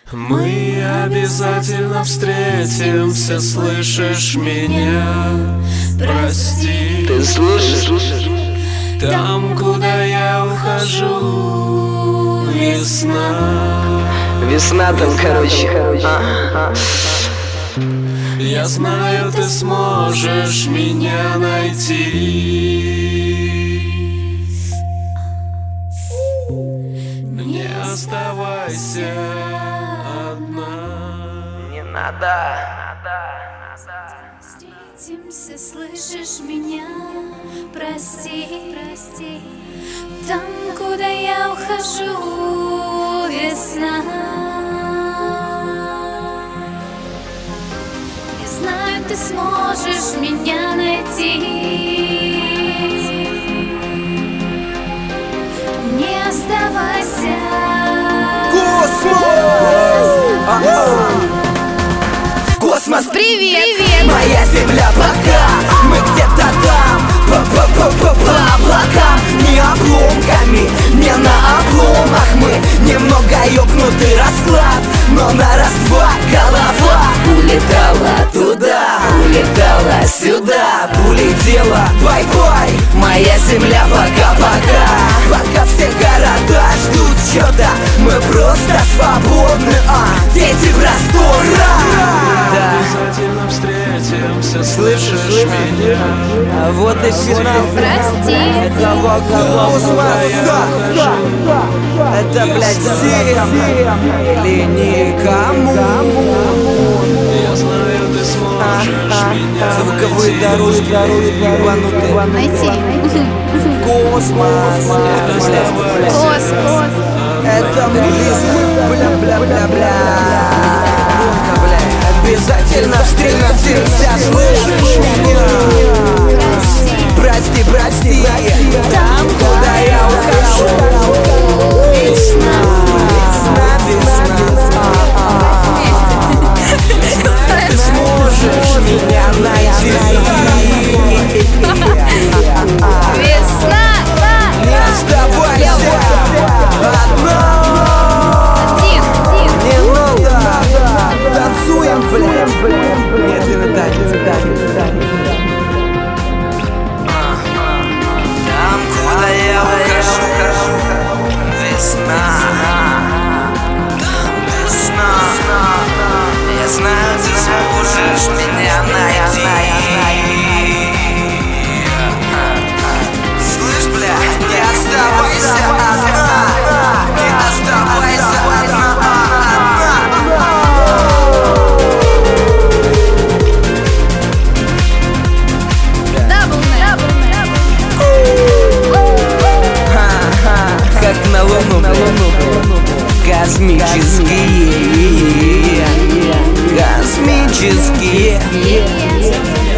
Мы обязательно встретимся, слышишь меня? Прости. Ты слышишь? Там, куда я ухожу, весна. Весна там, короче. Я знаю, ты сможешь меня найти. Не оставайся одна. Не надо. Встретимся, слышишь меня? Прости, прости. Там, куда я ухожу, весна. Я знаю, ты сможешь меня найти. Не оставайся. Космос, Привет! моя земля пока мы где-то там, по облакам. Не обломками, не на обломах. Мы немного ёбнутый расклад, но на раз-два голова улетала туда, улетала сюда, улетела. Бай-бай, моя земля пока-пока. Пока все города ждут чё-то, мы просто свободны, дети простора. Обязательно встретимся, слышишь меня? А вот и финал. Прости. Этого космоса. Это, блядь, всем или никому. Я знаю, ты сможешь меня Звуковые найти. дорожки ебанутые. Найти. Космос. Космос. Это близко. Бля-бля-бля-бля. Обязательно встретимся, слышишь меня? Прости, прости. Там, куда я ухожу, весна, весна, весна. Ты сможешь меня найти. Весна. Не оставайся одна. Один. Не надо. Танцуем, блядь. Медленно танец. Там, куда я ухожу, весна. Там весна. Я знаю, ты сможешь меня найти. Слышь, бля, не оставайся одна. Не оставайся одна. Как на луну, космические, космические.